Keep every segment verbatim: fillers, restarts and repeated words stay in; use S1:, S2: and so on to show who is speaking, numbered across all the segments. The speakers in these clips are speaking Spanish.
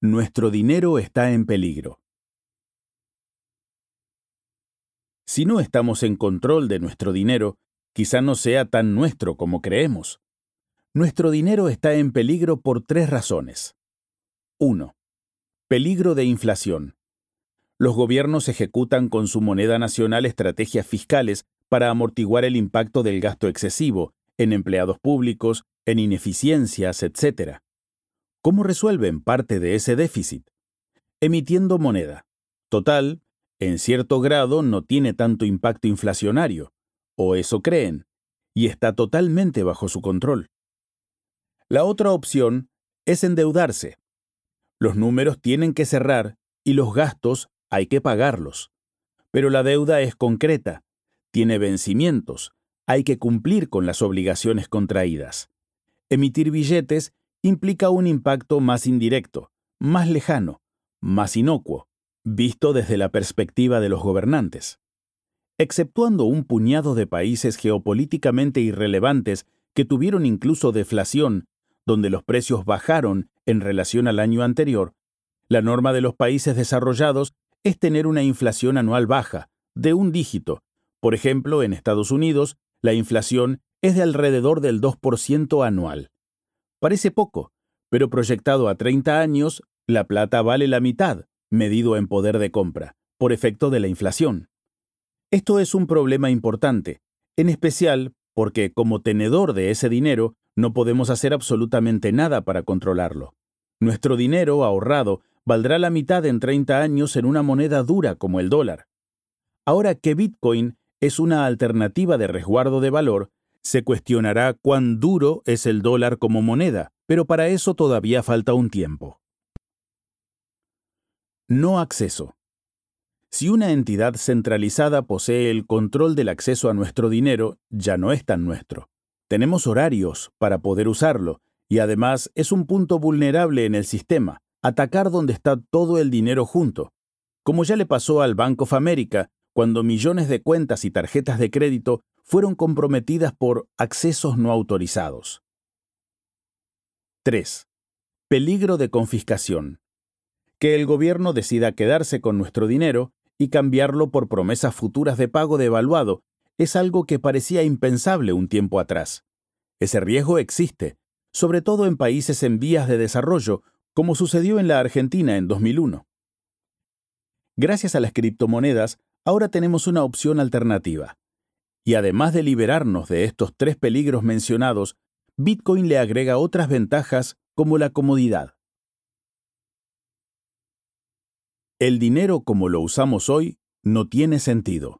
S1: Nuestro dinero está en peligro. Si no estamos en control de nuestro dinero, quizá no sea tan nuestro como creemos. Nuestro dinero está en peligro por tres razones. uno. Peligro de inflación. Los gobiernos ejecutan con su moneda nacional estrategias fiscales para amortiguar el impacto del gasto excesivo en empleados públicos, en ineficiencias, etcétera. ¿Cómo resuelven parte de ese déficit? Emitiendo moneda. Total, en cierto grado no tiene tanto impacto inflacionario, o eso creen, y está totalmente bajo su control. La otra opción es endeudarse. Los números tienen que cerrar y los gastos hay que pagarlos. Pero la deuda es concreta, tiene vencimientos, hay que cumplir con las obligaciones contraídas. Emitir billetes implica un impacto más indirecto, más lejano, más inocuo, visto desde la perspectiva de los gobernantes. Exceptuando un puñado de países geopolíticamente irrelevantes que tuvieron incluso deflación, donde los precios bajaron en relación al año anterior, la norma de los países desarrollados es tener una inflación anual baja, de un dígito. Por ejemplo, en Estados Unidos, la inflación es de alrededor del dos por ciento anual. Parece poco, pero proyectado a treinta años, la plata vale la mitad, medido en poder de compra, por efecto de la inflación. Esto es un problema importante, en especial porque como tenedor de ese dinero no podemos hacer absolutamente nada para controlarlo. Nuestro dinero ahorrado valdrá la mitad en treinta años en una moneda dura como el dólar. Ahora que Bitcoin es una alternativa de resguardo de valor, se cuestionará cuán duro es el dólar como moneda, pero para eso todavía falta un tiempo. No acceso. Si una entidad centralizada posee el control del acceso a nuestro dinero, ya no es tan nuestro. Tenemos horarios para poder usarlo, y además es un punto vulnerable en el sistema, atacar donde está todo el dinero junto, como ya le pasó al Bank of America, cuando millones de cuentas y tarjetas de crédito fueron comprometidas por accesos no autorizados. tres. Peligro de confiscación. Que el gobierno decida quedarse con nuestro dinero y cambiarlo por promesas futuras de pago devaluado es algo que parecía impensable un tiempo atrás. Ese riesgo existe, sobre todo en países en vías de desarrollo, como sucedió en la Argentina en dos mil uno. Gracias a las criptomonedas, ahora tenemos una opción alternativa. Y además de liberarnos de estos tres peligros mencionados, Bitcoin le agrega otras ventajas como la comodidad. El dinero como lo usamos hoy no tiene sentido.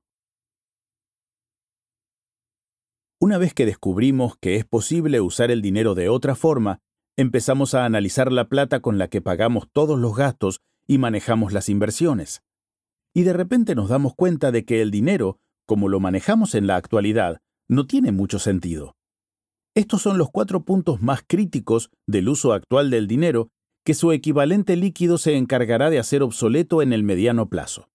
S1: Una vez que descubrimos que es posible usar el dinero de otra forma, empezamos a analizar la plata con la que pagamos todos los gastos y manejamos las inversiones. Y de repente nos damos cuenta de que el dinero, como lo manejamos en la actualidad, no tiene mucho sentido. Estos son los cuatro puntos más críticos del uso actual del dinero que su equivalente líquido se encargará de hacer obsoleto en el mediano plazo.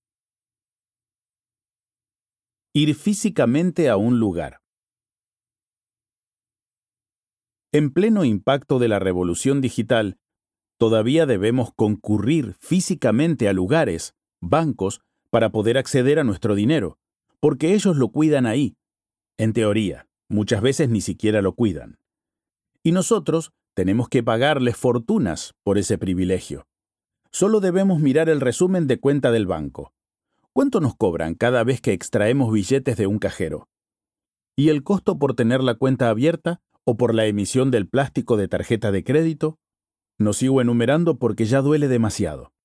S1: Ir físicamente a un lugar. En pleno impacto de la revolución digital, todavía debemos concurrir físicamente a lugares, bancos, para poder acceder a nuestro dinero, porque ellos lo cuidan ahí. En teoría, muchas veces ni siquiera lo cuidan. Y nosotros tenemos que pagarles fortunas por ese privilegio. Solo debemos mirar el resumen de cuenta del banco. ¿Cuánto nos cobran cada vez que extraemos billetes de un cajero? ¿Y el costo por tener la cuenta abierta o por la emisión del plástico de tarjeta de crédito? No sigo enumerando porque ya duele demasiado.